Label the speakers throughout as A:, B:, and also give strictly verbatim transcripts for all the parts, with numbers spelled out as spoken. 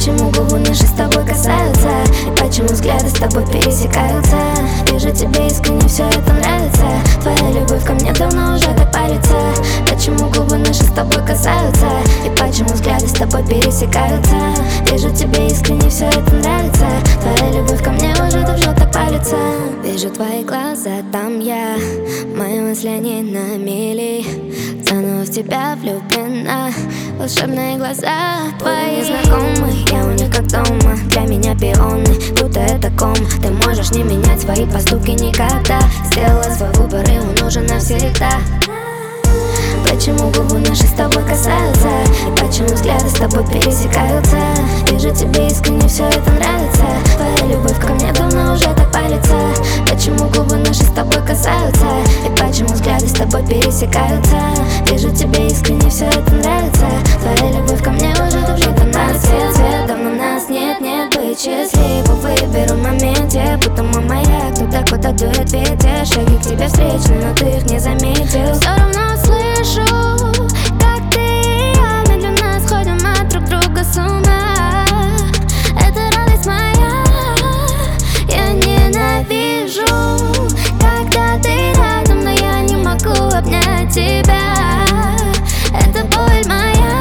A: Почему губы наши с тобой касаются, и почему взгляды с тобой пересекаются? Вижу, тебе искренне все это нравится. Твоя любовь ко мне давно уже так палится. Почему губы наши с тобой касаются, и почему взгляды с тобой пересекаются? Вижу, тебе искренне все это нравится. Твоя любовь ко мне уже давно так палится. Вижу твои глаза, там я. Мои мысли не на мели. Заново в тебя влюблена. Волшебные глаза твои знакомые, я у них как дома. Для меня пионы, будто это ком. Ты можешь не менять свои поступки никогда. Сделала свой выбор, и он нужен навсегда. Почему губы наши с тобой касаются, и почему взгляды с тобой пересекаются? Вижу, тебе искренне все это нравится. Твоя любовь ко мне давно уже так палится. Почему губы наши с тобой касаются, и почему взгляды с тобой пересекаются? Вижу, тебе искренне все это нравится. Твоя любовь ко мне уже давно так нравится. Цвет, давно нас нет, нет, быть счастливым. Выберу в моменте, будто мой маяк. Туда, куда дует ветер. Шаги к тебе встречны, но ты их не заметил. Все равно слышу, как ты и я медленно сходим от друг друга с ума. Это радость моя. Я ненавижу, когда ты рядом, но я не могу обнять тебя. Это боль моя.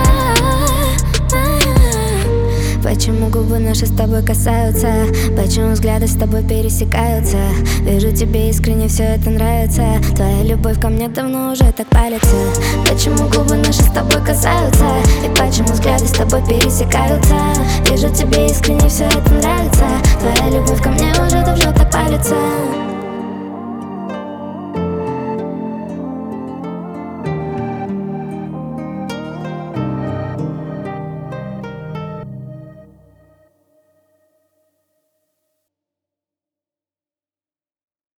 A: Почему губы наши с тобой касаются, почему взгляды с тобой пересекаются? Вижу, тебе искренне все это нравится. Твоя любовь ко мне давно уже так палится. Почему губы наши с тобой касаются, и почему взгляды с тобой пересекаются? Вижу, тебе искренне все это нравится.